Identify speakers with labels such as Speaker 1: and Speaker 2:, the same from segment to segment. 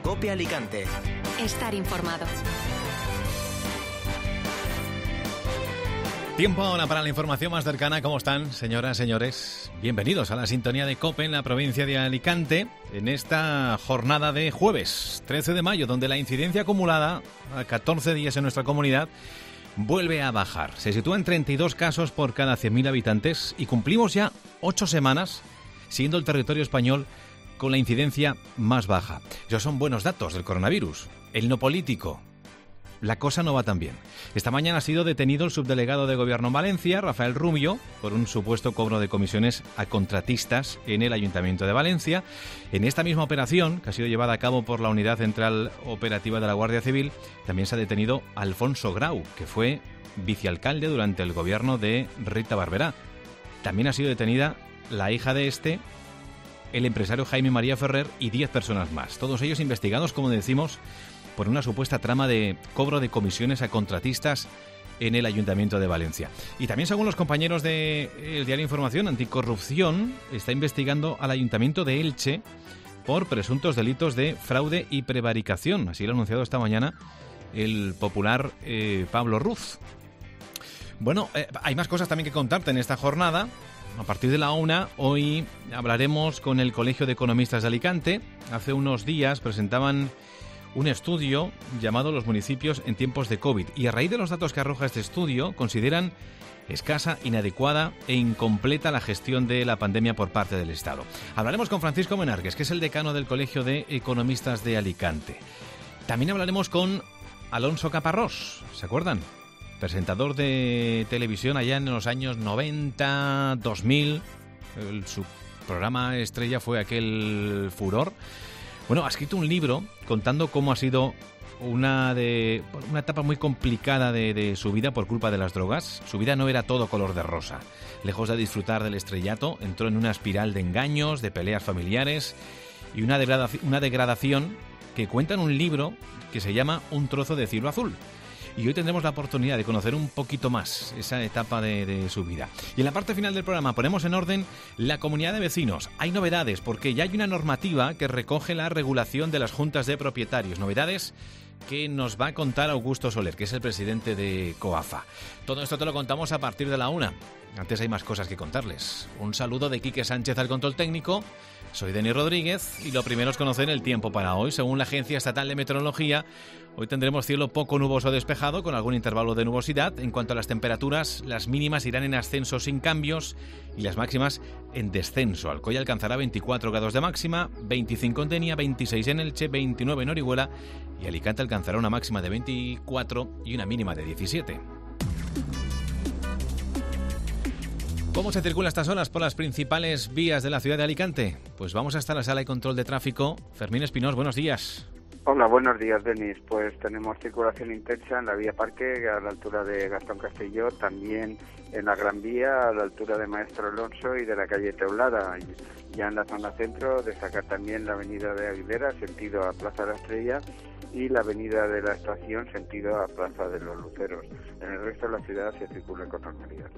Speaker 1: COPE Alicante.
Speaker 2: Estar informado.
Speaker 3: Tiempo ahora para la información más cercana. ¿Cómo están, señoras, señores? Bienvenidos a la sintonía de COPE en la provincia de Alicante en esta jornada de jueves 13 de mayo, donde la incidencia acumulada a 14 días en nuestra comunidad vuelve a bajar. Se sitúa en 32 casos por cada 100.000 habitantes y cumplimos ya 8 semanas siendo el territorio español con la incidencia más baja. Esos son buenos datos del coronavirus. El no político. La cosa no va tan bien. Esta mañana ha sido detenido el subdelegado de Gobierno en Valencia, Rafael Rubio, por un supuesto cobro de comisiones a contratistas en el Ayuntamiento de Valencia. En esta misma operación, que ha sido llevada a cabo por la Unidad Central Operativa de la Guardia Civil, también se ha detenido a Alfonso Grau, que fue vicealcalde durante el gobierno de Rita Barberá. También ha sido detenida la hija de este, el empresario Jaime María Ferrer y 10 personas más. Todos ellos investigados, como decimos, por una supuesta trama de cobro de comisiones a contratistas en el Ayuntamiento de Valencia. Y también, según los compañeros del diario Información, Anticorrupción está investigando al Ayuntamiento de Elche por presuntos delitos de fraude y prevaricación. Así lo ha anunciado esta mañana el popular Pablo Ruz. Bueno, hay más cosas también que contarte en esta jornada. A partir de la 1, hoy hablaremos con el Colegio de Economistas de Alicante. Hace unos días presentaban un estudio llamado Los municipios en tiempos de COVID, y a raíz de los datos que arroja este estudio consideran escasa, inadecuada e incompleta la gestión de la pandemia por parte del Estado. Hablaremos con Francisco Menargues, que es el decano del Colegio de Economistas de Alicante. También hablaremos con Alonso Caparrós, ¿se acuerdan? Presentador de televisión allá en los años 90, 2000, su programa estrella fue aquel Furor. Bueno, ha escrito un libro contando cómo ha sido una etapa muy complicada de su vida por culpa de las drogas. Su vida no era todo color de rosa. Lejos de disfrutar del estrellato, entró en una espiral de engaños, de peleas familiares y una degradación que cuenta en un libro que se llama Un trozo de cielo azul. Y hoy tendremos la oportunidad de conocer un poquito más esa etapa de su vida. Y en la parte final del programa ponemos en orden la comunidad de vecinos. Hay novedades porque ya hay una normativa que recoge la regulación de las juntas de propietarios. Novedades que nos va a contar Augusto Soler, que es el presidente de COAFA. Todo esto te lo contamos a partir de la 1. Antes hay más cosas que contarles. Un saludo de Quique Sánchez al control técnico. Soy Denis Rodríguez y lo primero es conocer el tiempo para hoy. Según la Agencia Estatal de Meteorología, hoy tendremos cielo poco nuboso despejado con algún intervalo de nubosidad. En cuanto a las temperaturas, las mínimas irán en ascenso sin cambios y las máximas en descenso. Alcoy alcanzará 24 grados de máxima, 25 en Denia, 26 en Elche, 29 en Orihuela y Alicante alcanzará una máxima de 24 y una mínima de 17. ¿Cómo se circula a estas horas por las principales vías de la ciudad de Alicante? Pues vamos hasta la sala de control de tráfico. Fermín Espinós, buenos días.
Speaker 4: Hola, buenos días, Denis. Pues tenemos circulación intensa en la vía Parque a la altura de Gastón Castelló, también en la Gran Vía a la altura de Maestro Alonso y de la calle Teulada. Ya en la zona centro destacar también la avenida de Aguilera, sentido a Plaza de la Estrella, y la avenida de la Estación, sentido a Plaza de los Luceros. En el resto de la ciudad se circula con normalidad.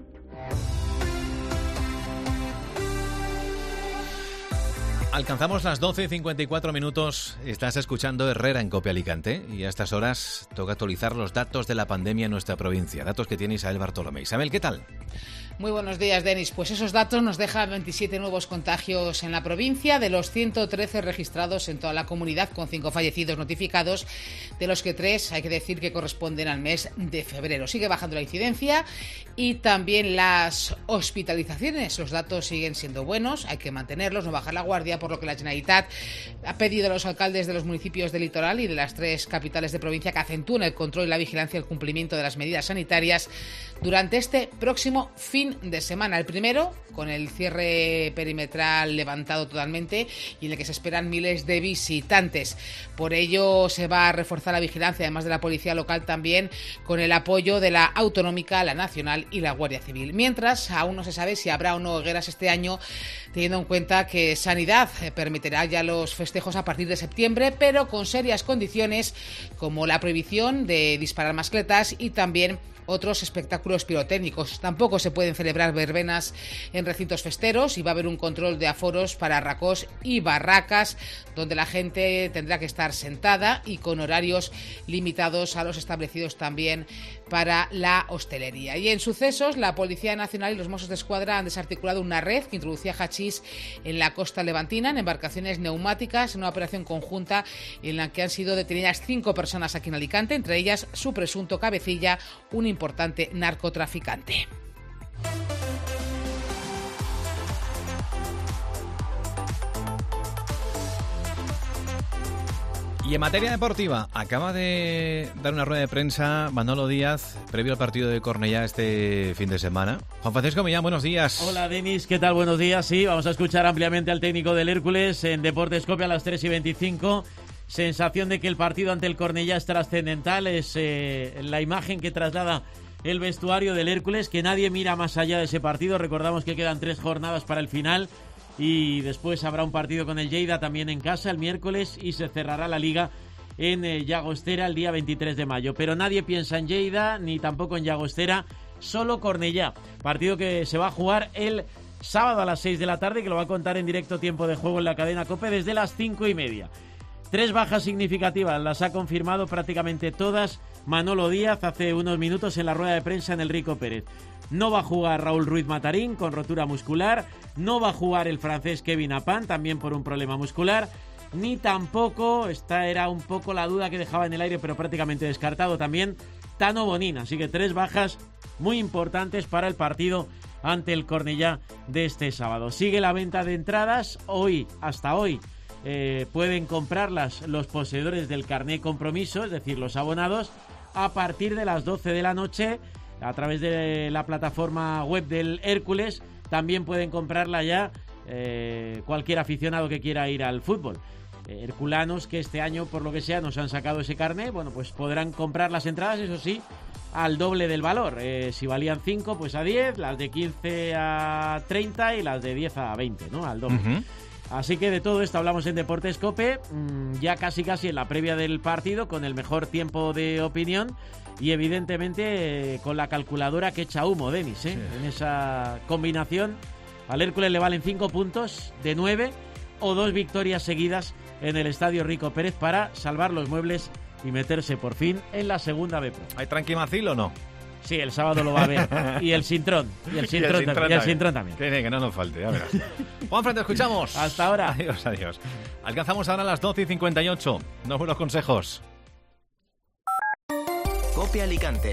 Speaker 3: Alcanzamos las 12:54 minutos. Estás escuchando Herrera en COPE Alicante y a estas horas toca actualizar los datos de la pandemia en nuestra provincia. Datos que tiene Isabel Bartolomé. Isabel, ¿qué tal?
Speaker 5: Muy buenos días, Denis. Pues esos datos nos dejan 27 nuevos contagios en la provincia, de los 113 registrados en toda la comunidad, con 5 fallecidos notificados, de los que 3 hay que decir que corresponden al mes de febrero. Sigue bajando la incidencia y también las hospitalizaciones. Los datos siguen siendo buenos, hay que mantenerlos, no bajar la guardia, por lo que la Generalitat ha pedido a los alcaldes de los municipios del litoral y de las 3 capitales de provincia que acentúen el control y la vigilancia y el cumplimiento de las medidas sanitarias durante este próximo fin de semana. El primero, con el cierre perimetral levantado totalmente y en el que se esperan miles de visitantes. Por ello se va a reforzar la vigilancia, además de la policía local, también con el apoyo de la autonómica, la nacional y la Guardia Civil. Mientras, aún no se sabe si habrá o no hogueras este año, teniendo en cuenta que Sanidad permitirá ya los festejos a partir de septiembre, pero con serias condiciones como la prohibición de disparar mascletas y también otros espectáculos pirotécnicos. Tampoco se pueden celebrar verbenas en recintos festeros y va a haber un control de aforos para racós y barracas, donde la gente tendrá que estar sentada y con horarios limitados a los establecidos también para la hostelería. Y en sucesos, la Policía Nacional y los Mossos d'Esquadra han desarticulado una red que introducía hachís en la costa levantina, en embarcaciones neumáticas, en una operación conjunta en la que han sido detenidas 5 personas aquí en Alicante, entre ellas su presunto cabecilla, un importante narcotraficante.
Speaker 3: Y en materia deportiva, acaba de dar una rueda de prensa Manolo Díaz, previo al partido de Cornellá este fin de semana. Juan Francisco Millán, buenos días.
Speaker 1: Hola, Denis, ¿qué tal? Buenos días. Sí, vamos a escuchar ampliamente al técnico del Hércules en Deportes Cope a las 3:25. Sensación de que el partido ante el Cornellá es trascendental, es la imagen que traslada el vestuario del Hércules, que nadie mira más allá de ese partido. Recordamos que quedan 3 jornadas para el final. Y después habrá un partido con el Lleida también en casa el miércoles y se cerrará la liga en Llagostera el día 23 de mayo. Pero nadie piensa en Lleida ni tampoco en Llagostera, solo Cornellá. Partido que se va a jugar el sábado a las 6 de la tarde, que lo va a contar en directo Tiempo de Juego en la cadena COPE desde las 5:30. 3 bajas significativas, las ha confirmado prácticamente todas Manolo Díaz hace unos minutos en la rueda de prensa en el Rico Pérez. No va a jugar Raúl Ruiz Matarín con rotura muscular, no va a jugar el francés Kevin Apan también por un problema muscular, ni tampoco, esta era un poco la duda que dejaba en el aire pero prácticamente descartado también, Tano Bonina. Así que 3 bajas muy importantes para el partido ante el Cornellá de este sábado. Sigue la venta de entradas, hasta hoy pueden comprarlas los poseedores del carné compromiso, es decir, los abonados, a partir de las 12 de la noche a través de la plataforma web del Hércules. También pueden comprarla ya cualquier aficionado que quiera ir al fútbol. Herculanos que este año, por lo que sea, nos han sacado ese carné, bueno, pues podrán comprar las entradas, eso sí, al doble del valor. Si valían 5, pues a 10, las de 15 a 30 y las de 10 a 20, ¿no? Al doble. Uh-huh. Así que de todo esto hablamos en Deportes COPE, ya casi en la previa del partido, con el mejor tiempo de opinión y evidentemente con la calculadora que echa humo, Denis, sí. En esa combinación al Hércules le valen 5 puntos de 9 o 2 victorias seguidas en el Estadio Rico Pérez para salvar los muebles y meterse por fin en la segunda B Pro.
Speaker 3: ¿Hay tranquimacil o no?
Speaker 1: Sí, el sábado lo va a ver. Y el Sintrón. Y el Sintrón también.
Speaker 3: Que no nos falte, ya verás. Juanfran, te escuchamos.
Speaker 1: Hasta ahora.
Speaker 3: Adiós. Alcanzamos ahora las 12:58. Unos buenos consejos.
Speaker 2: COPE Alicante.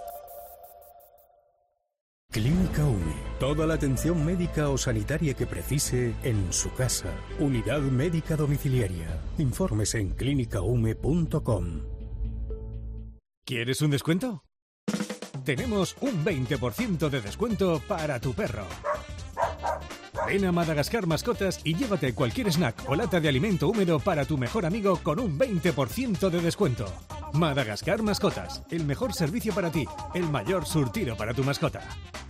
Speaker 6: Clínica UME. Toda la atención médica o sanitaria que precise en su casa. Unidad médica domiciliaria. Informes en clinicaume.com.
Speaker 7: ¿Quieres un descuento? Tenemos un 20% de descuento para tu perro. Ven a Madagascar Mascotas y llévate cualquier snack o lata de alimento húmedo para tu mejor amigo con un 20% de descuento. Madagascar Mascotas, el mejor servicio para ti, el mayor surtido para tu mascota.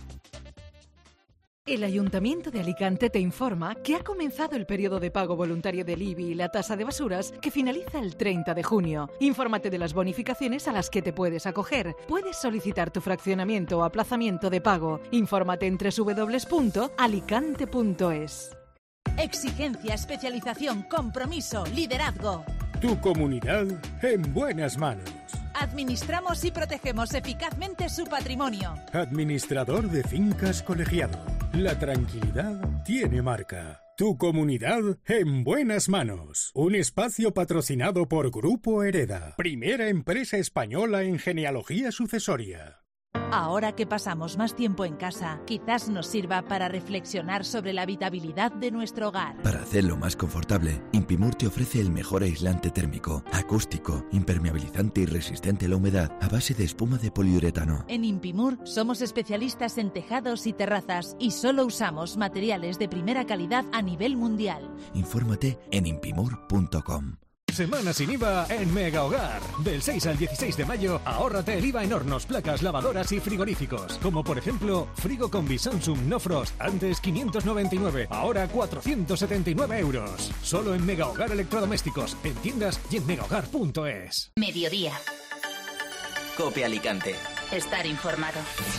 Speaker 8: El Ayuntamiento de Alicante te informa que ha comenzado el periodo de pago voluntario del IBI y la tasa de basuras que finaliza el 30 de junio. Infórmate de las bonificaciones a las que te puedes acoger. Puedes solicitar tu fraccionamiento o aplazamiento de pago. Infórmate en www.alicante.es.
Speaker 9: Exigencia, especialización, compromiso, liderazgo.
Speaker 6: Tu comunidad en buenas manos.
Speaker 9: Administramos y protegemos eficazmente su patrimonio.
Speaker 6: Administrador de fincas colegiado. La tranquilidad tiene marca. Tu comunidad en buenas manos. Un espacio patrocinado por Grupo Hereda, primera empresa española en genealogía sucesoria.
Speaker 9: Ahora que pasamos más tiempo en casa, quizás nos sirva para reflexionar sobre la habitabilidad de nuestro hogar.
Speaker 10: Para hacerlo más confortable, Impimur te ofrece el mejor aislante térmico, acústico, impermeabilizante y resistente a la humedad a base de espuma de poliuretano.
Speaker 9: En Impimur somos especialistas en tejados y terrazas y solo usamos materiales de primera calidad a nivel mundial.
Speaker 10: Infórmate en impimur.com.
Speaker 7: Semana sin IVA en Mega Hogar. Del 6 al 16 de mayo, ahórrate el IVA en hornos, placas, lavadoras y frigoríficos. Como por ejemplo, frigo combi Samsung No Frost, antes 599, ahora 479 euros. Solo en Mega Hogar Electrodomésticos, en tiendas y en megahogar.es.
Speaker 2: Mediodía. COPE Alicante. estar informado.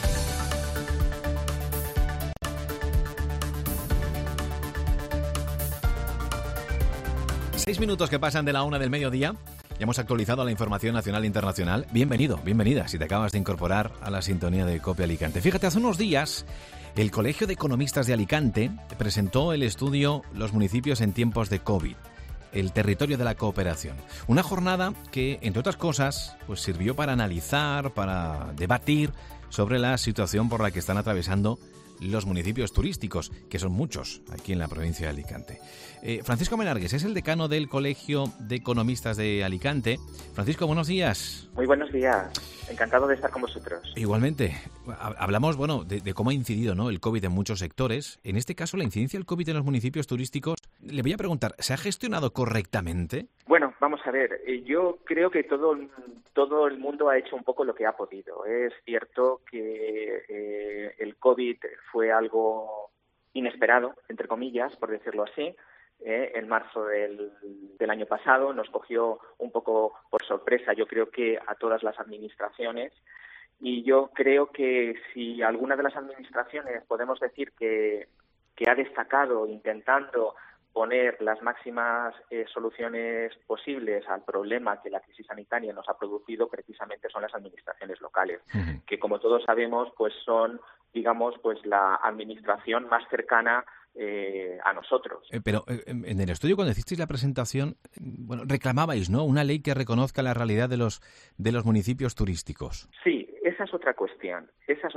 Speaker 3: Seis minutos que pasan de la 1 del mediodía. Ya hemos actualizado la información nacional e internacional. Bienvenido, bienvenida, si te acabas de incorporar a la sintonía de COPE Alicante. Fíjate, hace unos días el Colegio de Economistas de Alicante presentó el estudio Los municipios en tiempos de COVID, el territorio de la cooperación. Una jornada que, entre otras cosas, pues sirvió para analizar, para debatir sobre la situación por la que están atravesando los municipios turísticos, que son muchos aquí en la provincia de Alicante. Francisco Menargues es el decano del Colegio de Economistas de Alicante. Francisco, buenos días.
Speaker 11: Muy buenos días. Encantado de estar con vosotros.
Speaker 3: Igualmente. Hablamos, de cómo ha incidido, ¿no?, el COVID en muchos sectores. En este caso, la incidencia del COVID en los municipios turísticos, le voy a preguntar, ¿se ha gestionado correctamente?
Speaker 11: Bueno, vamos a ver. Yo creo que todo el mundo ha hecho un poco lo que ha podido. Es cierto que el COVID fue algo inesperado, entre comillas, por decirlo así. En marzo del año pasado nos cogió un poco por sorpresa, yo creo que a todas las administraciones, y yo creo que si alguna de las administraciones podemos decir que ha destacado intentando poner las máximas soluciones posibles al problema que la crisis sanitaria nos ha producido, precisamente son las administraciones locales, que como todos sabemos pues son, digamos, pues la administración más cercana a nosotros.
Speaker 3: Pero en el estudio, cuando hicisteis la presentación, reclamabais, ¿no?, una ley que reconozca la realidad de los municipios turísticos.
Speaker 11: Sí, esa es otra cuestión.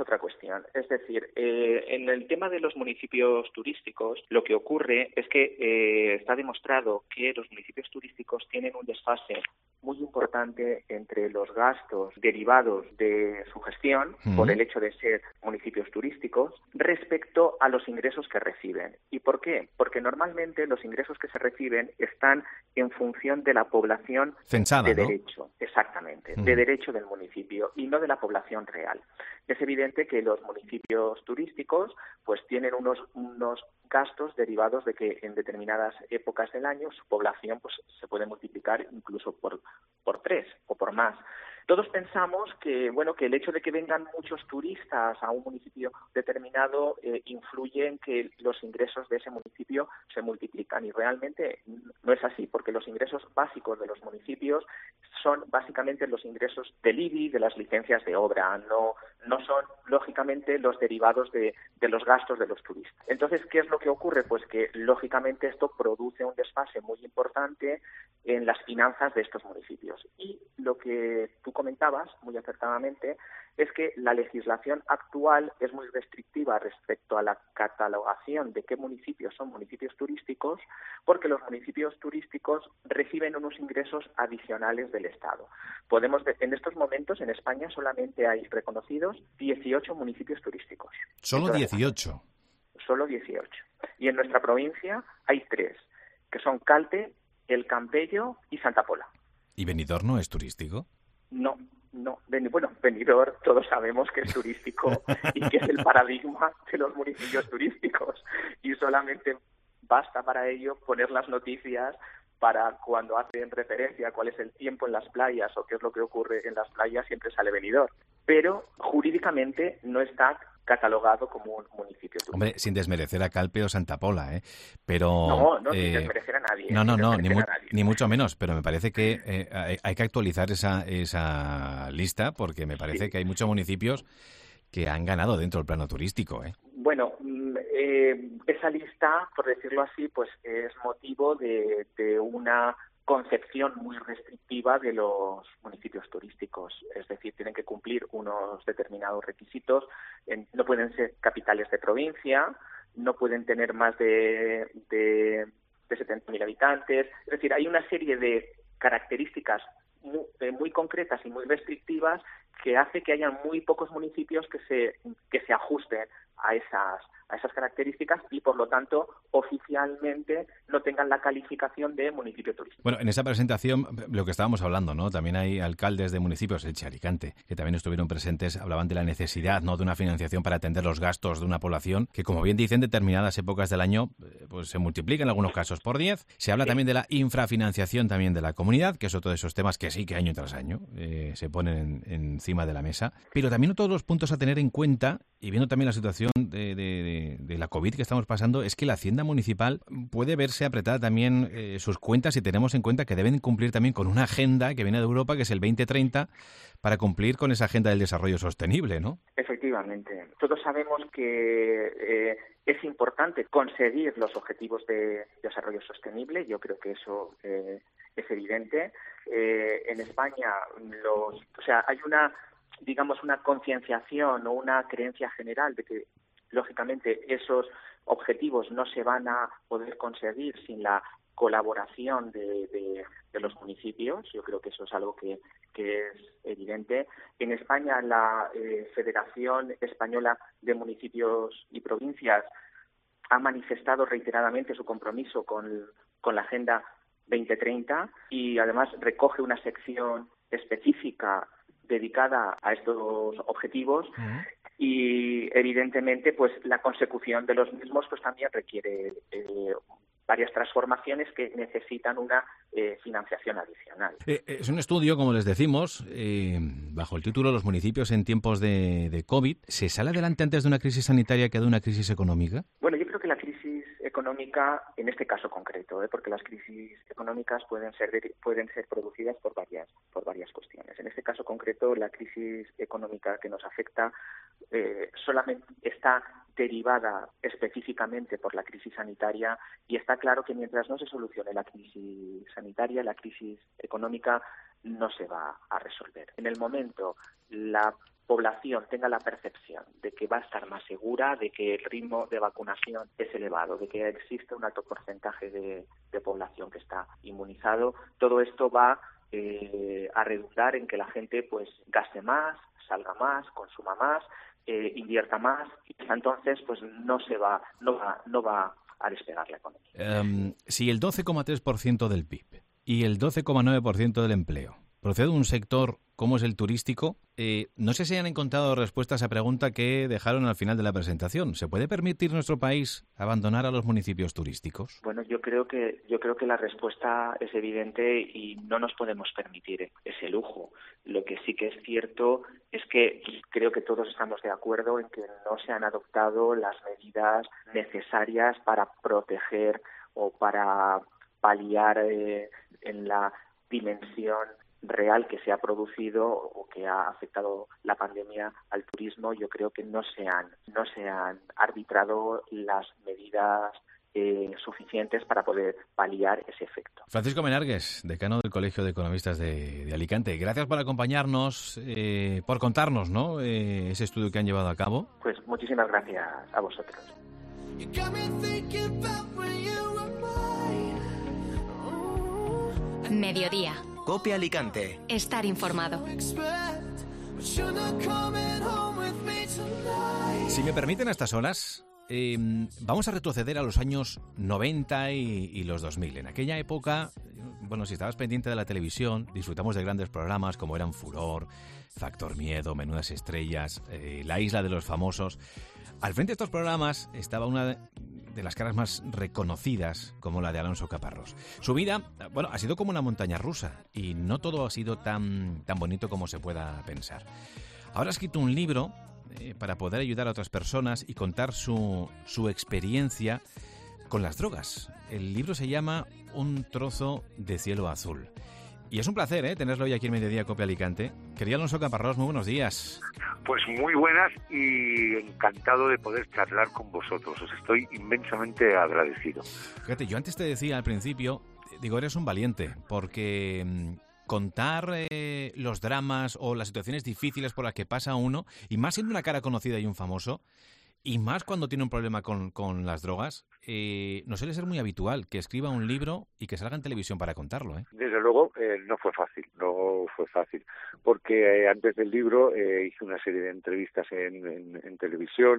Speaker 11: Es decir, en el tema de los municipios turísticos, lo que ocurre es que está demostrado que los municipios turísticos tienen un desfase muy importante entre los gastos derivados de su gestión, por el hecho de ser municipios turísticos, respecto a los ingresos que reciben. ¿Y por qué? Porque normalmente los ingresos que se reciben están en función de la población
Speaker 3: censada,
Speaker 11: de derecho, exactamente, de derecho del municipio y no de la población real. Es evidente que los municipios turísticos pues tienen unos gastos derivados de que en determinadas épocas del año su población pues se puede multiplicar incluso por 3 o por más. Todos pensamos que el hecho de que vengan muchos turistas a un municipio determinado influye en que los ingresos de ese municipio se multiplican, y realmente no es así, porque los ingresos básicos de los municipios son básicamente los ingresos del IBI, de las licencias de obra, no son lógicamente los derivados de los gastos de los turistas. Entonces, ¿qué es lo que ocurre? Pues que lógicamente esto produce un desfase muy importante en las finanzas de estos municipios. Y lo que tú comentabas muy acertadamente es que la legislación actual es muy restrictiva respecto a la catalogación de qué municipios son municipios turísticos, porque los municipios turísticos reciben unos ingresos adicionales del Estado. En estos momentos en España solamente hay reconocidos 18 municipios turísticos.
Speaker 3: ¿Solo 18?
Speaker 11: Solo 18. Y en nuestra provincia hay 3, que son Calpe, El Campello y Santa Pola.
Speaker 3: ¿Y Benidorm no es turístico?
Speaker 11: No. Benidorm todos sabemos que es turístico y que es el paradigma de los municipios turísticos, y solamente basta para ello poner las noticias para cuando hacen referencia a cuál es el tiempo en las playas o qué es lo que ocurre en las playas, siempre sale Benidorm. Pero jurídicamente no está catalogado como un municipio turístico.
Speaker 3: Hombre, sin desmerecer a Calpe o Santa Pola, pero...
Speaker 11: No, sin desmerecer a nadie.
Speaker 3: Ni mucho menos, pero me parece que hay que actualizar esa lista, porque me parece que hay muchos municipios que han ganado dentro del plano turístico,
Speaker 11: Bueno, esa lista, por decirlo así, pues es motivo de una concepción muy restrictiva de los municipios turísticos. Es decir, tienen que cumplir unos determinados requisitos. No pueden ser capitales de provincia, no pueden tener más de 70.000 habitantes. Es decir, hay una serie de características muy concretas y muy restrictivas que hace que haya muy pocos municipios que se ajusten esas características y, por lo tanto, oficialmente no tengan la calificación de municipio turístico.
Speaker 3: Bueno, en esa presentación, lo que estábamos hablando, ¿no? También hay alcaldes de municipios, Elche, Alicante, que también estuvieron presentes, hablaban de la necesidad, ¿no?, de una financiación para atender los gastos de una población que, como bien dicen, determinadas épocas del año pues se multiplica en algunos casos por 10. Se habla también de la infrafinanciación también de la comunidad, que es otro de esos temas que sí que año tras año se ponen encima de la mesa. Pero también otro de los puntos a tener en cuenta, y viendo también la situación de la COVID que estamos pasando, es que la Hacienda Municipal puede verse apretada también sus cuentas, si tenemos en cuenta que deben cumplir también con una agenda que viene de Europa, que es el 2030, para cumplir con esa agenda del desarrollo sostenible, ¿no?
Speaker 11: Efectivamente. Todos sabemos que es importante conseguir los objetivos de desarrollo sostenible. Yo creo que eso es evidente. En España, hay una concienciación o una creencia general de que, lógicamente, esos objetivos no se van a poder conseguir sin la colaboración de los municipios. Yo creo que eso es algo que es evidente. En España, la Federación Española de Municipios y Provincias ha manifestado reiteradamente su compromiso con la Agenda 2030 y además recoge una sección específica dedicada a estos objetivos. Y evidentemente pues la consecución de los mismos pues también requiere varias transformaciones que necesitan una financiación adicional.
Speaker 3: Es un estudio, como les decimos, bajo el título Los municipios en tiempos de COVID. ¿Se sale adelante antes de una crisis sanitaria que de una crisis económica?
Speaker 11: Bueno, yo creo que la crisis económica, en este caso concreto, porque las crisis económicas pueden ser producidas por varias cuestiones. En este caso concreto, la crisis económica que nos afecta solamente está derivada específicamente por la crisis sanitaria, y está claro que mientras no se solucione la crisis sanitaria, la crisis económica no se va a resolver. En el momento la población tenga la percepción de que va a estar más segura, de que el ritmo de vacunación es elevado, de que existe un alto porcentaje de población que está inmunizado, todo esto va a redundar en que la gente pues gaste más, salga más, consuma más, invierta más, y entonces pues no va a despegar la economía.
Speaker 3: Si el 12,3% del PIB y el 12,9% del empleo procede de un sector como es el turístico, no sé si han encontrado respuestas a esa pregunta que dejaron al final de la presentación. ¿Se puede permitir nuestro país abandonar a los municipios turísticos?
Speaker 11: Bueno, yo creo que la respuesta es evidente y no nos podemos permitir ese lujo. Lo que sí que es cierto es que creo que todos estamos de acuerdo en que no se han adoptado las medidas necesarias para proteger o para paliar en la dimensión real que se ha producido o que ha afectado la pandemia al turismo. Yo creo que no se han arbitrado las medidas suficientes para poder paliar ese efecto.
Speaker 3: Francisco Menargues, decano del Colegio de Economistas de Alicante, gracias por acompañarnos, por contarnos, ¿no?, ese estudio que han llevado a cabo.
Speaker 11: Pues muchísimas gracias a vosotros.
Speaker 2: Mediodía.
Speaker 12: COPE Alicante.
Speaker 2: Estar informado.
Speaker 3: Si me permiten a estas horas, vamos a retroceder a los años 90 y los 2000. En aquella época, bueno, si estabas pendiente de la televisión, disfrutamos de grandes programas como eran Furor, Factor Miedo, Menudas Estrellas, La Isla de los Famosos. Al frente de estos programas estaba una de las caras más reconocidas, como la de Alonso Caparrós. Su vida, bueno, ha sido como una montaña rusa y no todo ha sido tan bonito como se pueda pensar. Ahora ha escrito un libro para poder ayudar a otras personas y contar su experiencia con las drogas. El libro se llama Un trozo de cielo azul. Y es un placer tenerlo hoy aquí en Mediodía COPE Alicante. Querido Alonso Caparrós, muy buenos días.
Speaker 13: Pues muy buenas y encantado de poder charlar con vosotros. Os estoy inmensamente agradecido.
Speaker 3: Fíjate, yo antes te decía al principio, digo, eres un valiente, porque contar los dramas o las situaciones difíciles por las que pasa uno, y más siendo una cara conocida y un famoso, y más cuando tiene un problema con las drogas, no suele ser muy habitual que escriba un libro y que salga en televisión para contarlo.
Speaker 13: Desde luego no fue fácil, porque antes del libro hice una serie de entrevistas en televisión,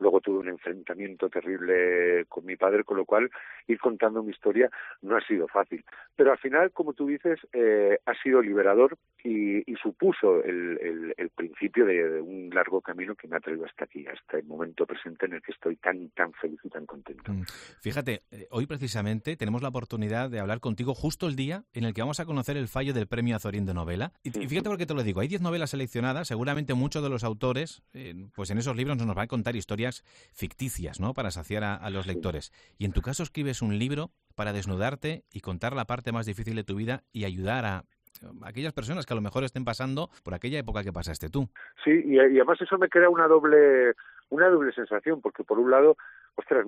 Speaker 13: Luego tuve un enfrentamiento terrible con mi padre, con lo cual ir contando mi historia no ha sido fácil. Pero al final, como tú dices, ha sido liberador y supuso el principio de un largo camino que me ha traído hasta aquí, hasta el momento presente en el que estoy tan feliz y tan contento.
Speaker 3: Fíjate, hoy precisamente tenemos la oportunidad de hablar contigo justo el día en el que vamos a conocer el fallo del Premio Azorín de Novela. Y fíjate por qué te lo digo, hay 10 novelas seleccionadas, seguramente muchos de los autores, pues en esos libros nos van a contar historias ficticias, ¿no?, para saciar a los lectores. Y en tu caso escribes un libro para desnudarte y contar la parte más difícil de tu vida y ayudar a aquellas personas que a lo mejor estén pasando por aquella época que pasaste tú.
Speaker 13: Sí, y además eso me crea una doble sensación, porque por un lado, ostras,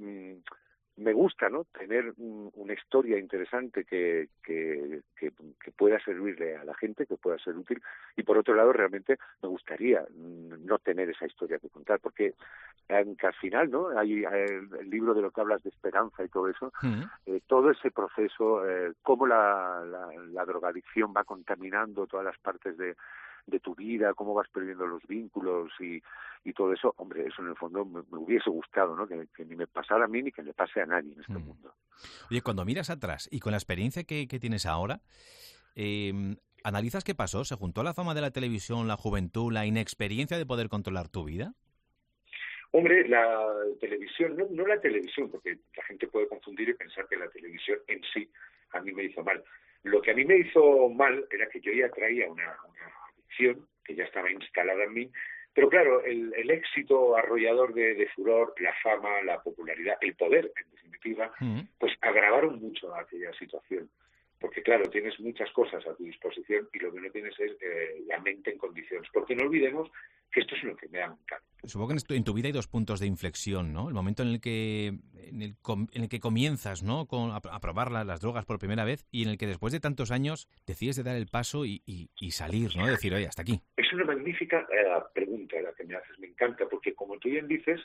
Speaker 13: me gusta, ¿no?, tener una historia interesante que pueda servirle a la gente, que pueda ser útil, y por otro lado realmente me gustaría no tener esa historia que contar, porque aunque al final, ¿no?, hay el libro de lo que hablas de esperanza y todo eso, todo ese proceso, cómo la drogadicción va contaminando todas las partes de tu vida, cómo vas perdiendo los vínculos y todo eso, hombre, eso en el fondo me hubiese gustado, ¿no?, que ni me pasara a mí ni que le pase a nadie en este mundo.
Speaker 3: Oye, cuando miras atrás y con la experiencia que tienes ahora, ¿analizas qué pasó? ¿Se juntó la fama de la televisión, la juventud, la inexperiencia de poder controlar tu vida?
Speaker 13: Hombre, la televisión, no la televisión, porque la gente puede confundir y pensar que la televisión en sí a mí me hizo mal. Lo que a mí me hizo mal era que yo ya traía una adicción que ya estaba instalada en mí, pero claro, el éxito arrollador de Furor, la fama, la popularidad, el poder, en definitiva, pues agravaron mucho aquella situación. Porque claro, tienes muchas cosas a tu disposición y lo que no tienes es la mente en condiciones. Porque no olvidemos que esto es una enfermedad mental.
Speaker 3: Supongo que en tu vida hay dos puntos de inflexión, ¿no? El momento en el que comienzas, ¿no?, a probar las drogas por primera vez y en el que después de tantos años decides de dar el paso y salir, ¿no? Decir, oye, hasta aquí.
Speaker 13: Es una magnífica pregunta la que me haces, me encanta, porque como tú bien dices,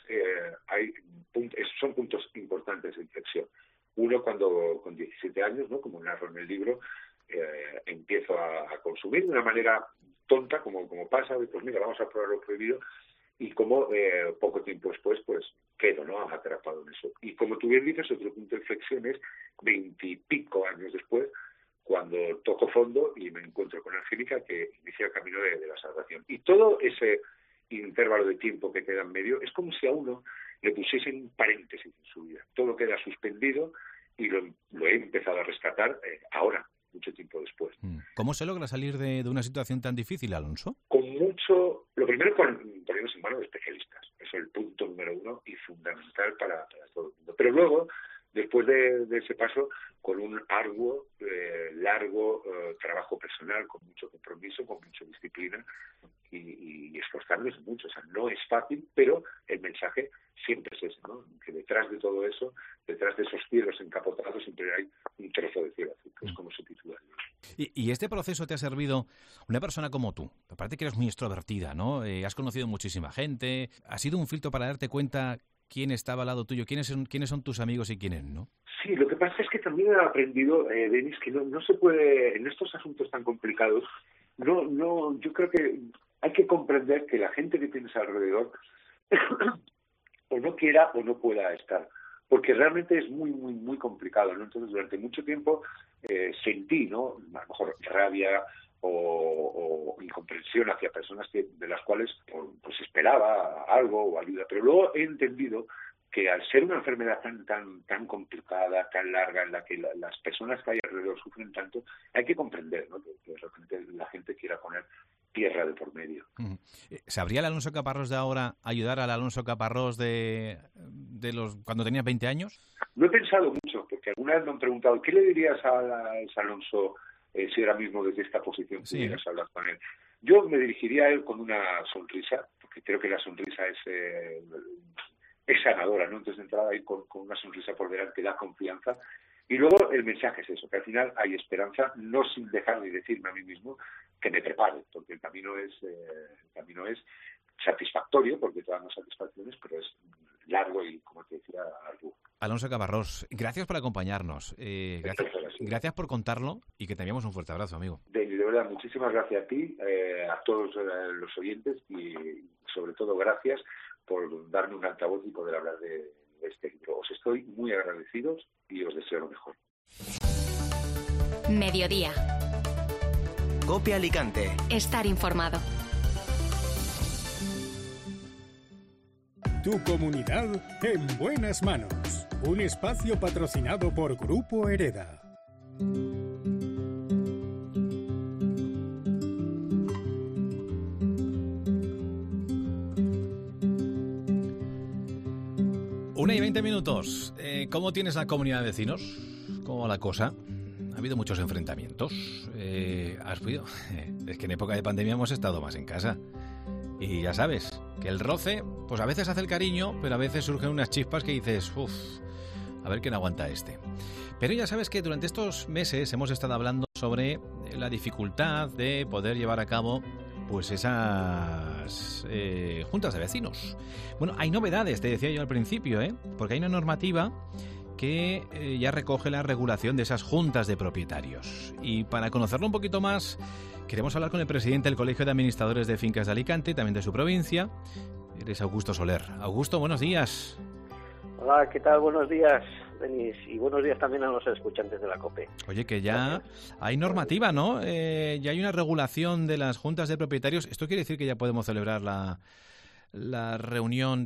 Speaker 13: son puntos importantes de inflexión. Uno cuando con 17 años, ¿no?, como narro en el libro, empiezo a consumir de una manera tonta, como pasa, y pues mira, vamos a probar lo prohibido, y como poco tiempo después, pues quedo, ¿no?, atrapado en eso. Y como tú bien dices, otro punto de inflexión es 20 y pico años después, cuando toco fondo y me encuentro con Angélica, que inicia el camino de la salvación. Y todo ese intervalo de tiempo que queda en medio es como si a uno le pusiesen un paréntesis en su vida. Todo queda suspendido y lo he empezado a rescatar ahora, mucho tiempo después.
Speaker 3: ¿Cómo se logra salir de una situación tan difícil, Alonso?
Speaker 13: Lo primero, poniéndose en manos de especialistas. Eso es el punto número uno y fundamental para todo el mundo. Pero luego, después de ese paso, con un arduo, largo trabajo personal, con mucho compromiso, con mucha disciplina y esforzarnos mucho. O sea, no es fácil, pero el mensaje siempre es ese, ¿no?, que detrás de todo eso, detrás de esos cielos encapotados, siempre hay un trozo de cielo azul, que es como se titula.
Speaker 3: ¿Y este proceso te ha servido una persona como tú? Aparte que eres muy extrovertida, ¿no? Has conocido muchísima gente. ¿Ha sido un filtro para darte cuenta quién estaba al lado tuyo, quiénes son tus amigos y quiénes no?
Speaker 13: Sí, lo que pasa es que también he aprendido, Denis, que no se puede, en estos asuntos tan complicados, yo creo que hay que comprender que la gente que tienes alrededor o no quiera o no pueda estar, porque realmente es muy, muy, muy complicado, ¿no? Entonces, durante mucho tiempo sentí, ¿no?, a lo mejor rabia o incomprensión hacia personas de las cuales pues esperaba algo o ayuda, pero luego he entendido que al ser una enfermedad tan complicada, tan larga, en la que las personas que hay alrededor sufren tanto, hay que comprender, ¿no?, que de repente la gente quiera poner tierra de por medio.
Speaker 3: ¿Sabría el Alonso Caparrós de ahora ayudar al Alonso Caparrós de los cuando tenías 20 años?
Speaker 13: Lo he pensado mucho, porque alguna vez me han preguntado, ¿qué le dirías a ese Alonso si ahora mismo desde esta posición pudieras hablar con él? Yo me dirigiría a él con una sonrisa, porque creo que la sonrisa es sanadora, ¿no? Entonces, de entrada, ir con una sonrisa por delante da confianza. Y luego el mensaje es eso, que al final hay esperanza, no sin dejar de decirme a mí mismo que me prepare, porque el camino es satisfactorio, porque te dan satisfacciones, pero es largo y, como te decía, arduo.
Speaker 3: Alonso Caparrós, gracias por acompañarnos, gracias por contarlo y que te enviamos un fuerte abrazo, amigo.
Speaker 13: De verdad, muchísimas gracias a ti, a todos los oyentes y sobre todo gracias por darme un altavoz y poder hablar de este libro. Os estoy muy agradecidos y os deseo lo mejor.
Speaker 2: Mediodía.
Speaker 12: COPE Alicante.
Speaker 2: Estar informado.
Speaker 6: Tu comunidad en buenas manos. Un espacio patrocinado por Grupo Hereda.
Speaker 3: Una y 20 minutos. ¿Cómo tienes la comunidad de vecinos? ¿Cómo va la cosa? Ha habido muchos enfrentamientos. ¿Has podido? Es que en época de pandemia hemos estado más en casa. Y ya sabes, que el roce, pues a veces hace el cariño, pero a veces surgen unas chispas que dices, uff, a ver quién aguanta este. Pero ya sabes que durante estos meses hemos estado hablando sobre la dificultad de poder llevar a cabo pues esas juntas de vecinos. Bueno, hay novedades, te decía yo al principio, porque hay una normativa que ya recoge la regulación de esas juntas de propietarios. Y para conocerlo un poquito más, queremos hablar con el presidente del Colegio de Administradores de Fincas de Alicante, también de su provincia. Eres Augusto Soler. Augusto, buenos días.
Speaker 14: Hola, ¿qué tal? Buenos días, Denis, y buenos días también a los escuchantes de la COPE.
Speaker 3: Oye, que ya hay normativa, ¿no? Ya hay una regulación de las juntas de propietarios. ¿Esto quiere decir que ya podemos celebrar la reunión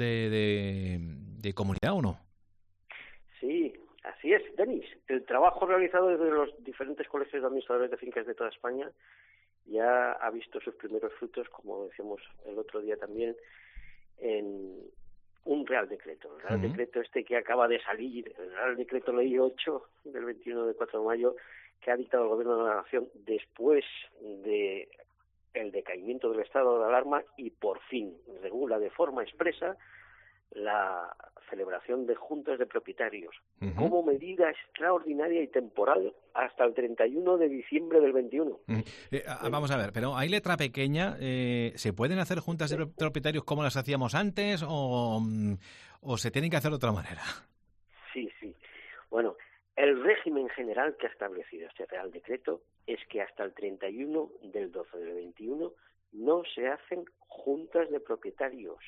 Speaker 3: de comunidad o no?
Speaker 14: Sí, así es, Denis. El trabajo realizado desde los diferentes colegios de administradores de fincas de toda España ya ha visto sus primeros frutos, como decíamos el otro día también, en un Real Decreto. El Real Decreto que acaba de salir, el Real Decreto Ley 8 del 21 de 4 de mayo, que ha dictado el Gobierno de la Nación después de el decaimiento del estado de alarma y por fin regula de forma expresa la celebración de juntas de propietarios como medida extraordinaria y temporal hasta el 31 de diciembre del 21.
Speaker 3: Vamos a ver, pero hay letra pequeña. ¿Se pueden hacer juntas de propietarios como las hacíamos antes o se tienen que hacer de otra manera?
Speaker 14: Sí. Bueno, el régimen general que ha establecido este Real Decreto es que hasta el 31 del 12 del 21 no se hacen juntas de propietarios.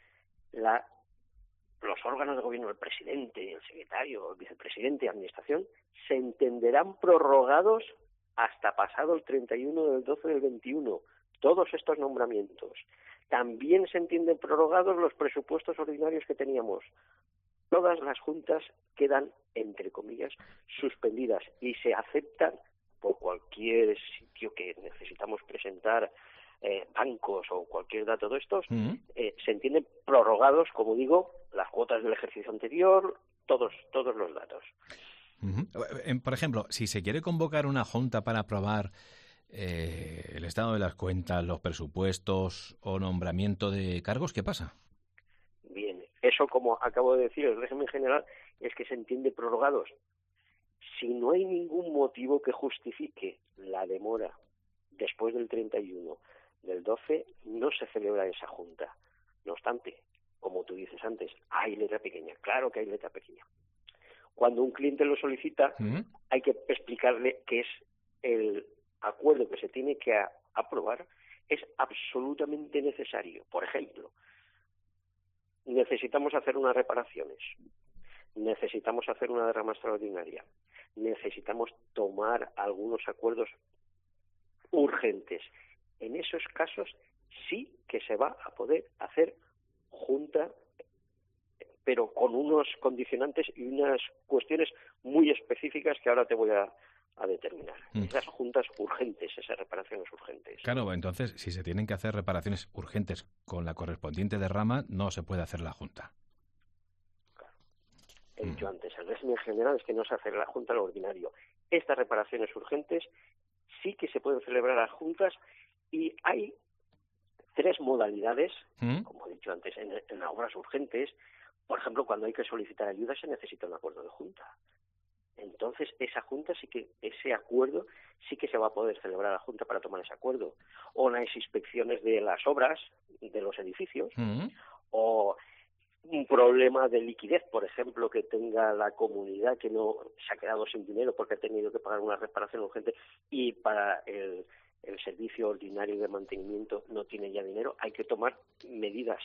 Speaker 14: Los órganos de gobierno, el presidente, el secretario, el vicepresidente de administración, se entenderán prorrogados hasta pasado el 31 del 12 del 21. Todos estos nombramientos. También se entienden prorrogados los presupuestos ordinarios que teníamos. Todas las juntas quedan, entre comillas, suspendidas y se aceptan por cualquier sitio que necesitamos presentar, bancos o cualquier dato de estos, se entienden prorrogados, como digo, las cuotas del ejercicio anterior, todos los datos.
Speaker 3: Por ejemplo, si se quiere convocar una junta para aprobar el estado de las cuentas, los presupuestos o nombramiento de cargos, ¿qué pasa?
Speaker 14: Bien, eso, como acabo de decir, el régimen general es que se entiende prorrogados. Si no hay ningún motivo que justifique la demora después del 31 del 12, no se celebra esa junta. No obstante, como tú dices antes, hay letra pequeña. Claro que hay letra pequeña. Cuando un cliente lo solicita, hay que explicarle que es el acuerdo que se tiene que aprobar, es absolutamente necesario. Por ejemplo, necesitamos hacer unas reparaciones, necesitamos hacer una derrama extraordinaria, necesitamos tomar algunos acuerdos urgentes. En esos casos sí que se va a poder hacer junta, pero con unos condicionantes y unas cuestiones muy específicas que ahora te voy a determinar. Esas juntas urgentes, esas reparaciones urgentes.
Speaker 3: Claro, entonces, si se tienen que hacer reparaciones urgentes con la correspondiente derrama, no se puede hacer la junta.
Speaker 14: Claro. He dicho antes, el régimen general es que no se hace la junta lo ordinario. Estas reparaciones urgentes sí que se pueden celebrar las juntas y hay 3 modalidades, como he dicho antes, en obras urgentes. Por ejemplo, cuando hay que solicitar ayuda se necesita un acuerdo de junta. Entonces, ese acuerdo sí que se va a poder celebrar la junta para tomar ese acuerdo. O las inspecciones de las obras, de los edificios, o un problema de liquidez, por ejemplo, que tenga la comunidad que no se ha quedado sin dinero porque ha tenido que pagar una reparación urgente y para el servicio ordinario de mantenimiento no tiene ya dinero. Hay que tomar medidas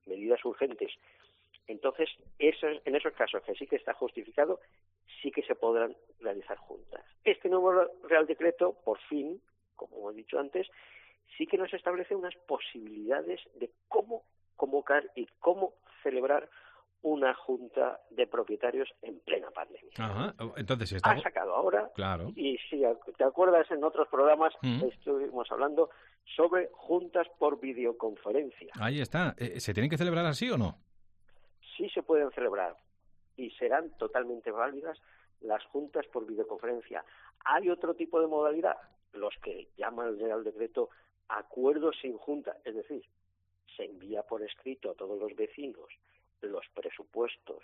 Speaker 14: medidas urgentes. Entonces, en esos casos que sí que está justificado, sí que se podrán realizar juntas. Este nuevo Real Decreto, por fin, como he dicho antes, sí que nos establece unas posibilidades de cómo convocar y cómo celebrar una junta de propietarios en plena pandemia.
Speaker 3: Ajá. Entonces,
Speaker 14: ha sacado ahora,
Speaker 3: claro.
Speaker 14: Y si te acuerdas, en otros programas estuvimos hablando sobre juntas por videoconferencia.
Speaker 3: Ahí está. ¿Se tienen que celebrar así o no?
Speaker 14: Sí se pueden celebrar y serán totalmente válidas las juntas por videoconferencia. Hay otro tipo de modalidad, los que llaman el Real Decreto acuerdos sin junta, es decir, se envía por escrito a todos los vecinos los presupuestos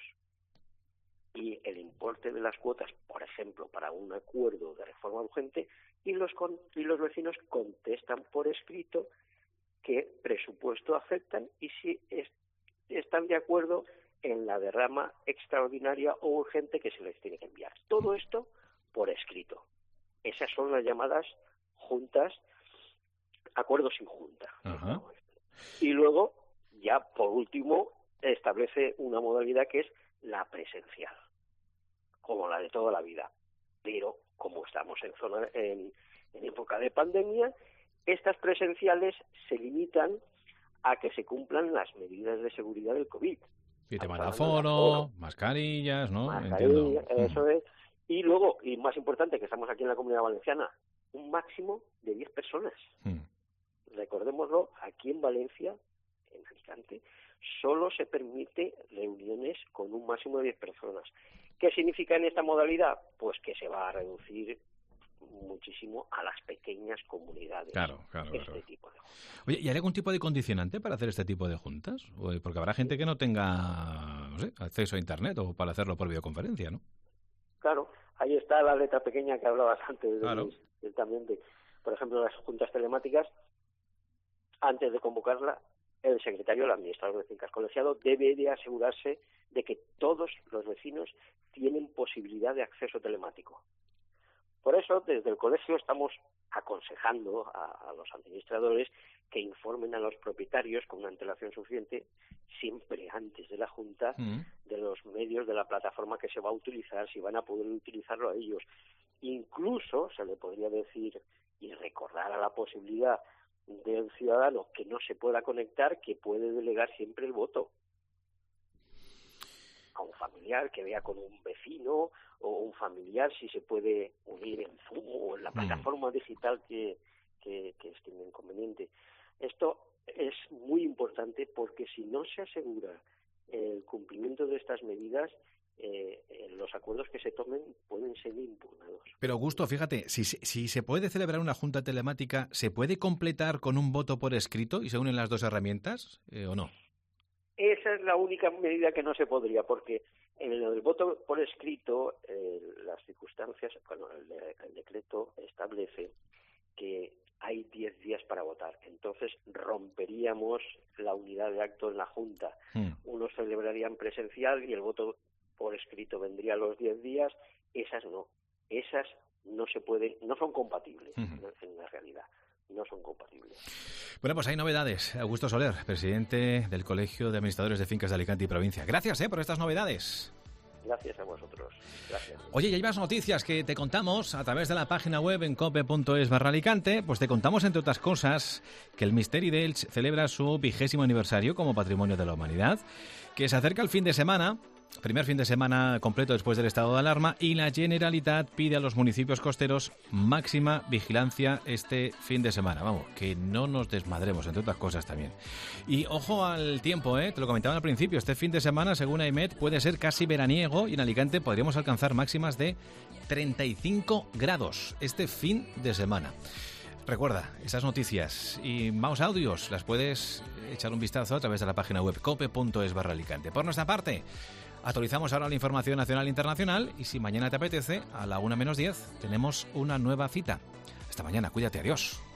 Speaker 14: y el importe de las cuotas, por ejemplo, para un acuerdo de reforma urgente, y los vecinos contestan por escrito qué presupuesto aceptan y si están de acuerdo en la derrama extraordinaria o urgente que se les tiene que enviar. Todo esto por escrito. Esas son las llamadas juntas, acuerdos sin junta.
Speaker 3: Ajá.
Speaker 14: Y luego, ya por último, establece una modalidad que es la presencial, como la de toda la vida. Pero como estamos en época de pandemia, estas presenciales se limitan a que se cumplan las medidas de seguridad del COVID.
Speaker 3: Y tema de aforo, mascarillas, ¿no?
Speaker 14: Mascarillas, eso es. Y luego, y más importante, que estamos aquí en la Comunidad Valenciana, un máximo de 10 personas. Recordémoslo, aquí en Valencia, en Alicante, solo se permite reuniones con un máximo de 10 personas. ¿Qué significa en esta modalidad? Pues que se va a reducir muchísimo a las pequeñas comunidades.
Speaker 3: Claro.
Speaker 14: Tipo de juntas.
Speaker 3: Oye, ¿y hay algún tipo de condicionante para hacer este tipo de juntas? Porque habrá gente que no tenga, no sé, acceso a Internet o para hacerlo por videoconferencia, ¿no?
Speaker 14: Claro, ahí está la letra pequeña que hablabas antes.
Speaker 3: Claro.
Speaker 14: Por ejemplo, las juntas telemáticas, antes de convocarla, el secretario, el administrador de fincas colegiado, debe de asegurarse de que todos los vecinos tienen posibilidad de acceso telemático. Por eso, desde el colegio estamos aconsejando a los administradores que informen a los propietarios con una antelación suficiente, siempre antes de la junta, de los medios de la plataforma que se va a utilizar, si van a poder utilizarlo a ellos. Incluso se le podría decir y recordar a la posibilidad del ciudadano que no se pueda conectar, que puede delegar siempre el voto a un familiar, que vea con un vecino o un familiar si se puede unir en Zoom o en la plataforma digital que estime inconveniente. Esto es muy importante porque si no se asegura el cumplimiento de estas medidas, los acuerdos que se tomen pueden ser impugnados.
Speaker 3: Pero Augusto, fíjate, si se puede celebrar una junta telemática, ¿se puede completar con un voto por escrito y se unen las dos herramientas o no?
Speaker 14: Esa es la única medida que no se podría, porque en el voto por escrito, las circunstancias, el decreto establece que hay 10 días para votar. Entonces romperíamos la unidad de acto en la Junta. Unos celebrarían presencial y el voto por escrito vendría a los 10 días. Esas no se pueden, no son compatibles en la realidad. No son compatibles.
Speaker 3: Bueno, pues hay novedades. Augusto Soler, presidente del Colegio de Administradores de Fincas de Alicante y Provincia. Gracias por estas novedades.
Speaker 14: Gracias a vosotros. Gracias.
Speaker 3: Oye, y hay más noticias que te contamos a través de la página web en cope.es/Alicante. Pues te contamos, entre otras cosas, que el Misteri d'Elx celebra su 20º aniversario como Patrimonio de la Humanidad, que se acerca el fin de semana, primer fin de semana completo después del estado de alarma, y la Generalitat pide a los municipios costeros máxima vigilancia este fin de semana. Vamos, que no nos desmadremos, entre otras cosas también. Y ojo al tiempo, te lo comentaba al principio, este fin de semana, según AEMET, puede ser casi veraniego y en Alicante podríamos alcanzar máximas de 35 grados este fin de semana. Recuerda, esas noticias y más audios las puedes echar un vistazo a través de la página web cope.es/Alicante. Por nuestra parte, actualizamos ahora la información nacional e internacional y si mañana te apetece, a la 1:10, tenemos una nueva cita. Hasta mañana, cuídate, adiós.